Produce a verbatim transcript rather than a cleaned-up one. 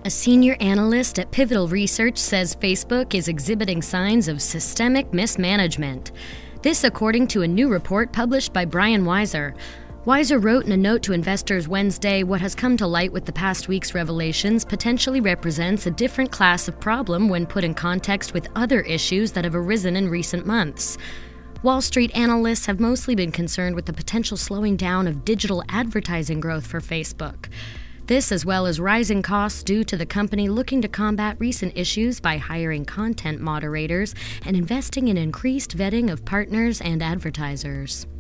A senior analyst at Pivotal Research says Facebook is exhibiting signs of systemic mismanagement. This according to a new report published by Brian Weiser. Weiser wrote in a note to investors Wednesday, what has come to light with the past week's revelations potentially represents a different class of problem when put in context with other issues that have arisen in recent months. Wall Street analysts have mostly been concerned with the potential slowing down of digital advertising growth for Facebook. This, as well as rising costs due to the company looking to combat recent issues by hiring content moderators and investing in increased vetting of partners and advertisers.